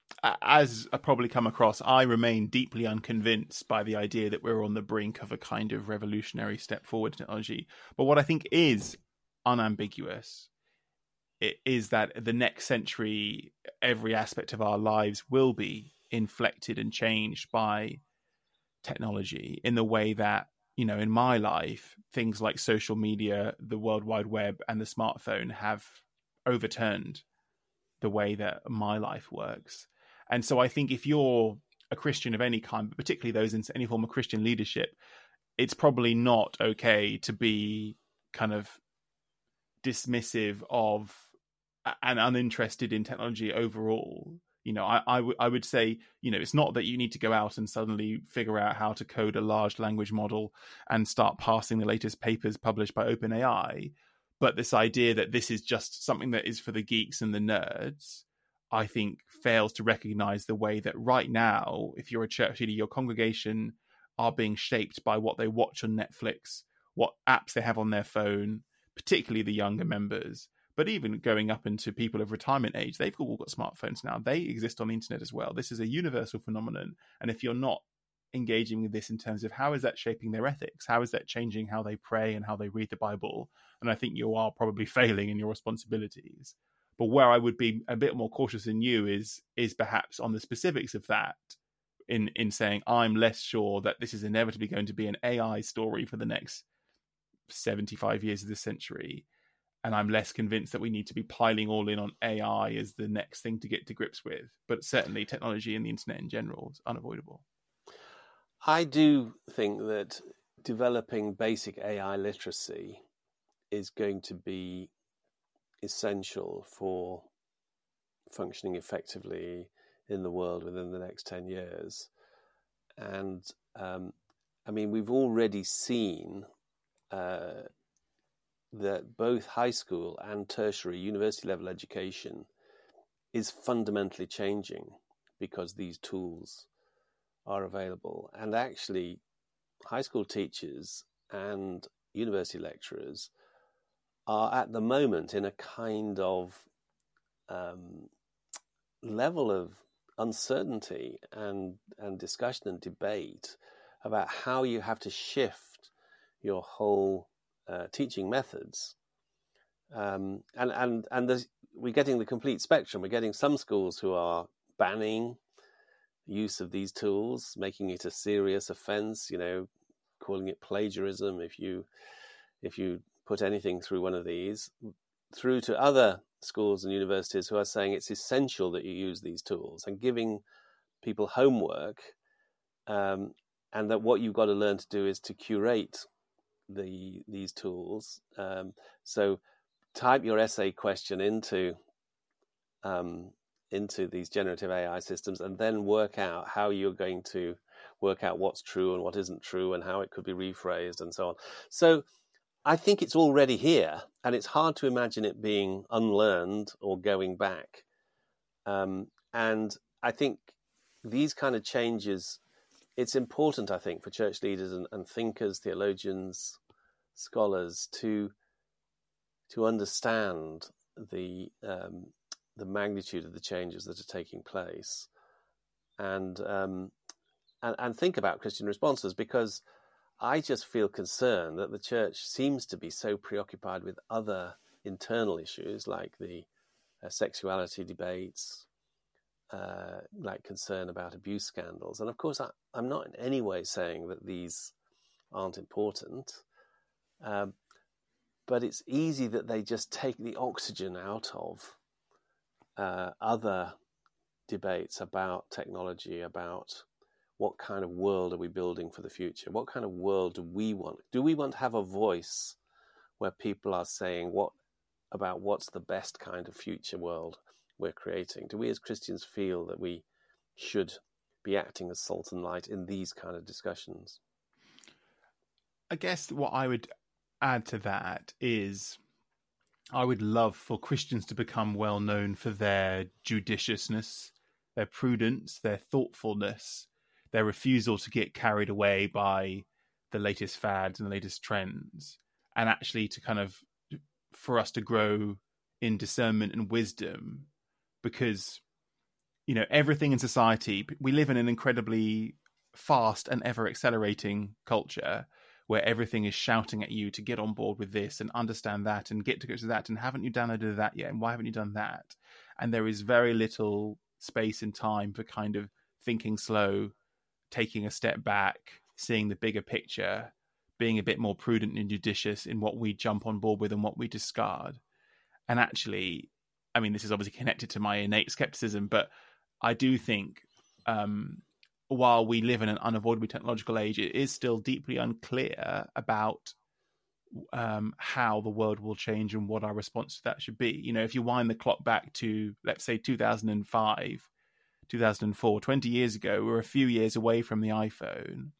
as I probably come across, I remain deeply unconvinced by the idea that we're on the brink of a kind of revolutionary step forward in technology. But what I think is unambiguous it is that the next century, every aspect of our lives will be inflected and changed by technology in the way that, you know, in my life, things like social media, the World Wide Web, and the smartphone have overturned the way that my life works. And so I think if you're a Christian of any kind, but particularly those in any form of Christian leadership, it's probably not okay to be kind of dismissive of and uninterested in technology overall. You know, I, I, w- I would say, you know, it's not that you need to go out and suddenly figure out how to code a large language model and start passing the latest papers published by OpenAI. But this idea that this is just something that is for the geeks and the nerds, I think fails to recognize the way that right now, if you're a church leader, your congregation are being shaped by what they watch on Netflix, what apps they have on their phone, particularly the younger members. But even going up into people of retirement age, they've all got smartphones now. They exist on the internet as well. This is a universal phenomenon. And if you're not engaging with this in terms of how is that shaping their ethics, how is that changing how they pray and how they read the Bible, and I think you are probably failing in your responsibilities. But where I would be a bit more cautious than you is is perhaps on the specifics of that, in in saying I'm less sure that this is inevitably going to be an A I story for the next seventy-five years of this century. And I'm less convinced that we need to be piling all in on A I as the next thing to get to grips with. But certainly technology and the internet in general is unavoidable. I do think that developing basic A I literacy is going to be essential for functioning effectively in the world within the next ten years. And um, I mean, we've already seen uh, that both high school and tertiary university level education is fundamentally changing because these tools are available. And actually, high school teachers and university lecturers are at the moment in a kind of um, level of uncertainty and, and discussion and debate about how you have to shift your whole uh, teaching methods. Um, and and, and there's, we're getting the complete spectrum. We're getting some schools who are banning use of these tools, making it a serious offense, you know, calling it plagiarism if you if you put anything through one of these, through to other schools and universities who are saying it's essential that you use these tools and giving people homework, um, and that what you've got to learn to do is to curate the these tools. Um, so type your essay question into um, into these generative A I systems, and then work out how you're going to work out what's true and what isn't true, and how it could be rephrased, and so on. So I think it's already here, and it's hard to imagine it being unlearned or going back. Um, and I think these kind of changes, it's important, I think, for church leaders and, and thinkers, theologians, scholars to to understand the um, the magnitude of the changes that are taking place, and um, and, and think about Christian responses, because I just feel concerned that the church seems to be so preoccupied with other internal issues like the uh, sexuality debates, uh, like concern about abuse scandals. And of course, I, I'm not in any way saying that these aren't important, um, but it's easy that they just take the oxygen out of uh, other debates about technology, about what kind of world are we building for the future? What kind of world do we want? Do we want to have a voice where people are saying what about what's the best kind of future world we're creating? Do we as Christians feel that we should be acting as salt and light in these kind of discussions? I guess what I would add to that is I would love for Christians to become well known for their judiciousness, their prudence, their thoughtfulness, their refusal to get carried away by the latest fads and the latest trends, and actually to kind of, for us to grow in discernment and wisdom, because, you know, everything in society, we live in an incredibly fast and ever accelerating culture where everything is shouting at you to get on board with this and understand that and get to grips with that. And haven't you downloaded that yet? And why haven't you done that? And there is very little space and time for kind of thinking slow, taking a step back, seeing the bigger picture, being a bit more prudent and judicious in what we jump on board with and what we discard. And actually, I mean, this is obviously connected to my innate skepticism, but I do think um, while we live in an unavoidably technological age, it is still deeply unclear about um, how the world will change and what our response to that should be. You know, if you wind the clock back to, let's say, two thousand five, two thousand four, twenty years ago, we're a few years away from the iPhone.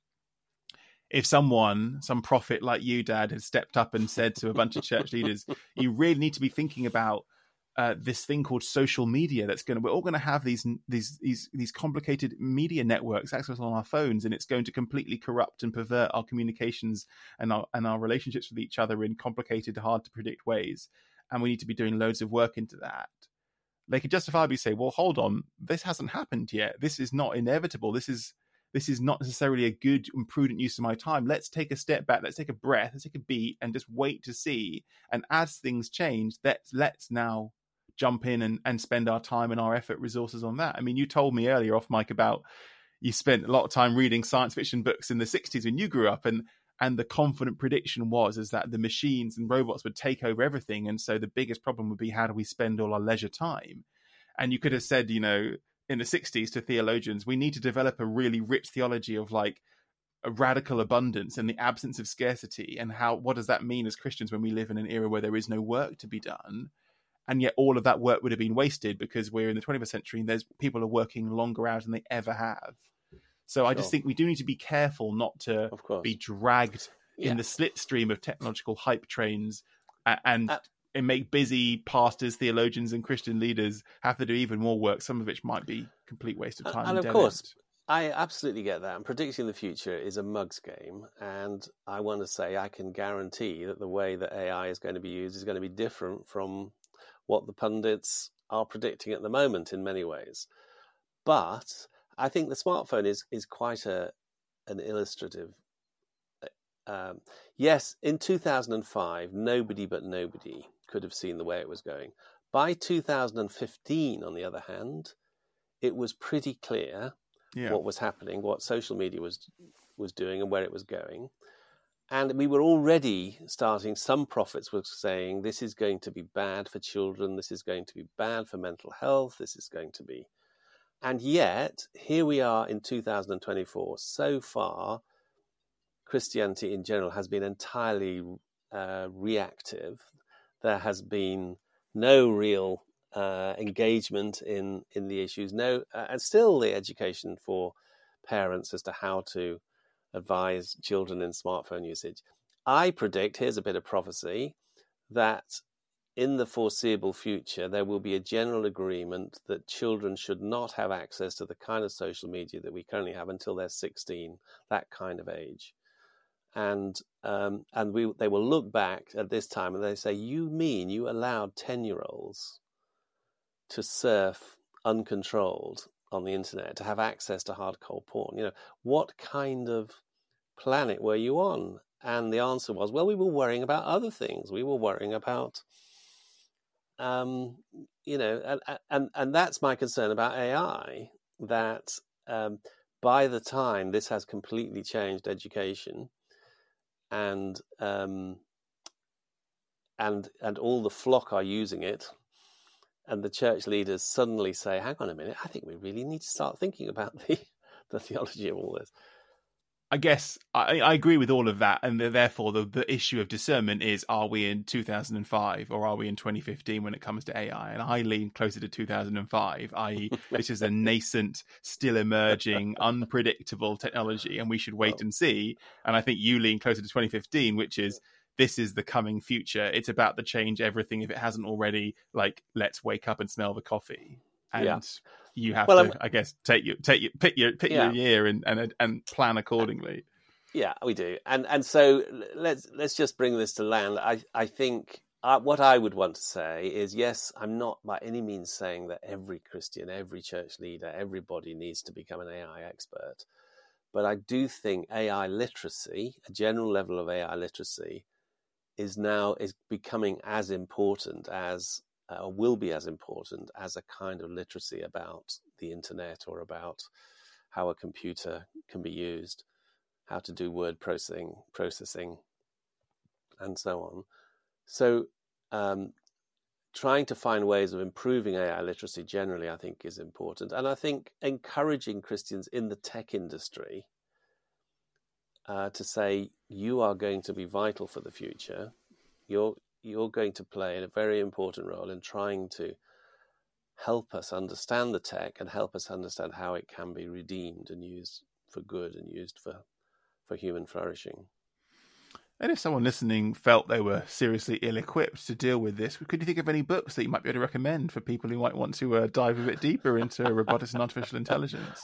If someone, some prophet like you, Dad, had stepped up and said to a bunch of church leaders, you really need to be thinking about uh, this thing called social media that's going to, we're all going to have these, these, these, these complicated media networks access on our phones, and it's going to completely corrupt and pervert our communications and our, and our relationships with each other in complicated, hard to predict ways. And we need to be doing loads of work into that. They could justifiably say, well, hold on, this hasn't happened yet. This is not inevitable. This is this is not necessarily a good and prudent use of my time. Let's take a step back. Let's take a breath. Let's take a beat and just wait to see. And as things change, let's, let's now jump in and, and spend our time and our effort, resources on that. I mean, you told me earlier off mic about you spent a lot of time reading science fiction books in the sixties when you grew up, and And the confident prediction was is that the machines and robots would take over everything. And so the biggest problem would be, how do we spend all our leisure time? And you could have said, you know, in the sixties to theologians, we need to develop a really rich theology of like a radical abundance and the absence of scarcity. And how, what does that mean as Christians when we live in an era where there is no work to be done? And yet all of that work would have been wasted because we're in the twenty-first century and there's people are working longer hours than they ever have. So I just think we do need to be careful not to be dragged yeah. in the slipstream of technological hype trains and, uh, and make busy pastors, theologians and Christian leaders have to do even more work, some of which might be complete waste of time. And, and of course, I absolutely get that. And predicting the future is a mug's game. And I want to say I can guarantee that the way that A I is going to be used is going to be different from what the pundits are predicting at the moment in many ways. But I think the smartphone is is quite a an illustrative. Um, yes, in two thousand five, nobody but nobody could have seen the way it was going. By two thousand fifteen, on the other hand, it was pretty clear yeah. what was happening, what social media was was doing, and where it was going. And we were already starting, some prophets were saying, this is going to be bad for children, this is going to be bad for mental health, this is going to be... And yet, here we are in two thousand twenty-four. So far, Christianity in general has been entirely uh, reactive. there has been no real uh, engagement in, in the issues, no, uh, and still the education for parents as to how to advise children in smartphone usage. I predict, here's a bit of prophecy, that in the foreseeable future, there will be a general agreement that children should not have access to the kind of social media that we currently have until they're sixteen, that kind of age. And um, and we they will look back at this time and they say, you mean you allowed ten-year-olds to surf uncontrolled on the internet, to have access to hardcore porn? You know, what kind of planet were you on? And the answer was, well, we were worrying about other things. We were worrying about Um, you know, and, and and that's my concern about A I, that um, by the time this has completely changed education, and um, and and all the flock are using it, and the church leaders suddenly say, "Hang on a minute, I think we really need to start thinking about the the theology of all this." I guess I, I agree with all of that, and therefore the, the issue of discernment is: are we in two thousand five or are we in twenty fifteen when it comes to A I? And I lean closer to two thousand five, that is, this is a nascent, still emerging, unpredictable technology, and we should wait oh. and see. And I think you lean closer to twenty fifteen, which is this is the coming future. It's about to change everything if it hasn't already. Like, let's wake up and smell the coffee. And yeah. you have well, to, I'm... I guess, take your take your pick your pick yeah. your year and, and and plan accordingly. Yeah, we do. And and so let's let's just bring this to land. I I think uh, what I would want to say is, yes, I'm not by any means saying that every Christian, every church leader, everybody needs to become an A I expert, but I do think A I literacy, a general level of A I literacy, is now is becoming as important as Uh, will be as important as a kind of literacy about the internet or about how a computer can be used, how to do word processing, processing, and so on. So um, trying to find ways of improving A I literacy generally, I think, is important. And I think encouraging Christians in the tech industry uh, to say, you are going to be vital for the future. You're you're going to play a very important role in trying to help us understand the tech and help us understand how it can be redeemed and used for good and used for, for human flourishing. And if someone listening felt they were seriously ill-equipped to deal with this, could you think of any books that you might be able to recommend for people who might want to uh, dive a bit deeper into robotics and artificial intelligence?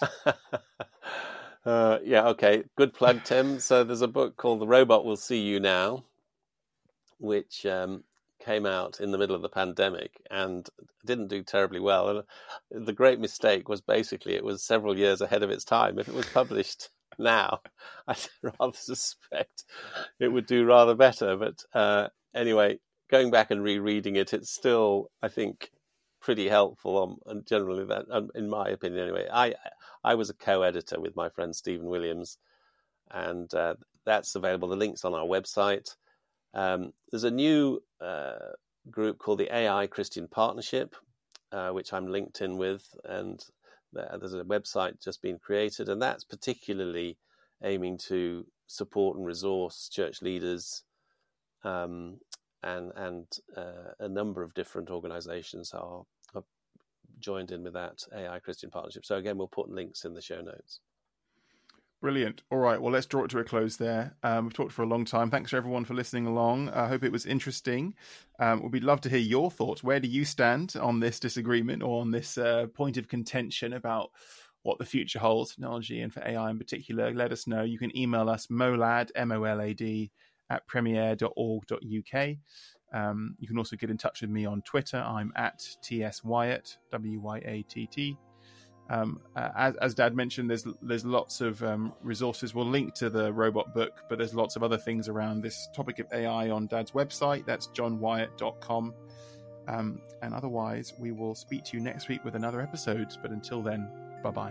uh, yeah, okay. Good plug, Tim. So there's a book called The Robot Will See You Now, which um, came out in the middle of the pandemic and didn't do terribly well. And the great mistake was basically it was several years ahead of its time. If it was published now, I rather suspect it would do rather better. But uh, anyway, going back and rereading it, it's still, I think, pretty helpful. On, and generally, that, um, in my opinion, anyway, I I was a co-editor with my friend Stephen Williams, and uh, that's available. The link's on our website. Um, there's a new uh, group called the A I Christian Partnership, uh, which I'm linked in with, and there's a website just been created, and that's particularly aiming to support and resource church leaders, um, and and uh, a number of different organizations are, are joined in with that A I Christian Partnership. So again, we'll put links in the show notes. Brilliant. All right. Well, let's draw it to a close there. Um, we've talked for a long time. Thanks for everyone for listening along. I hope it was interesting. Um, we'd love to hear your thoughts. Where do you stand on this disagreement or on this uh, point of contention about what the future holds, technology and for A I in particular? Let us know. You can email us molad, M O L A D, at premier dot org dot U K. Um, you can also get in touch with me on Twitter. I'm at T S Wyatt, W Y A T T. Um, uh, as, as Dad mentioned, there's there's lots of um, resources. We'll link to the robot book, but there's lots of other things around this topic of A I on Dad's website. That's john wyatt dot com. Um, and otherwise, we will speak to you next week with another episode. But until then, bye-bye.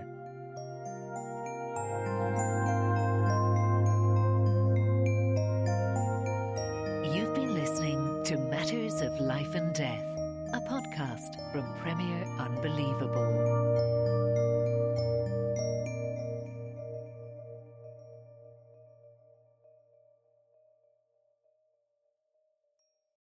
You've been listening to Matters of Life and Death, a podcast from Premier Unbelievable.